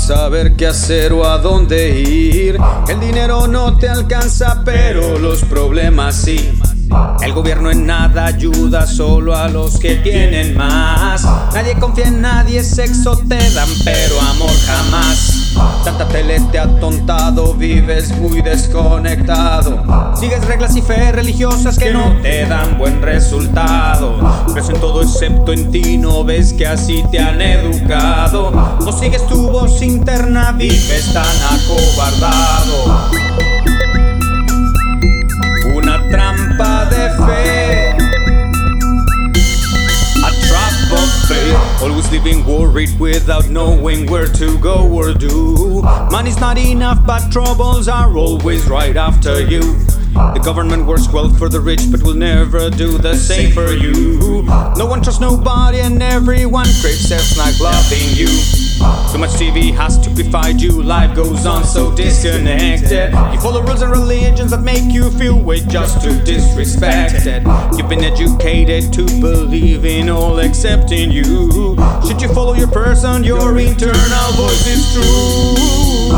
saber qué hacer o a dónde ir. El dinero no te alcanza, pero los problemas sí. El gobierno en nada ayuda, solo a los que tienen más. Nadie confía en nadie, sexo te dan, pero amor jamás. Tanta tele te ha atontado, vives muy desconectado. Sigues reglas y fe religiosas que no te dan buen resultado. Crees en todo excepto en ti, no ves que así te han educado. No sigues tu voz interna, vives tan acobardado. Una trampa de fe, a trap of faith. Always living worried without knowing where to go or do. Money's not enough, but troubles are always right after you. The government works well for the rich, but will never do the same for you. No one trusts nobody, and everyone craves sex like loving you. So much TV has stupefied you, life goes on so disconnected. You follow rules and religions that make you feel way just too disrespected. You've been educated to believe in all except in you. Should you follow your person, your internal voice is true.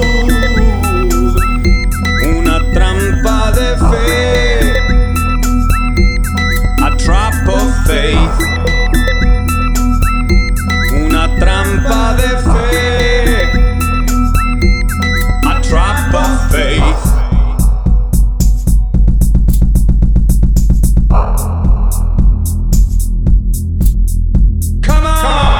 Una trampa de fe, a trap of faith. Una trampa de fe, a trap of faith. Come on!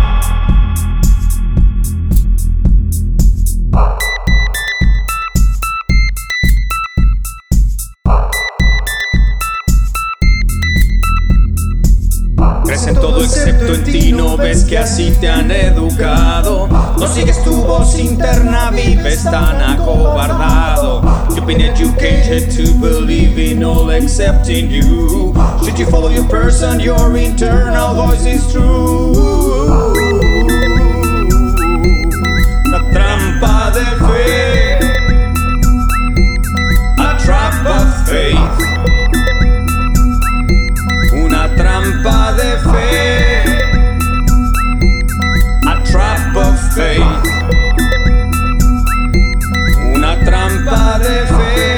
Crees en todo excepto en ti, no ves que así te han educado. No sigues tu voz interna, vives tan acobardado. You've been educated to believe in all except in you. Should you follow your person, your internal voice is true. La trampa de fe, a trap of faith. Una trampa de fe, a trap of faith. Una trampa de fe.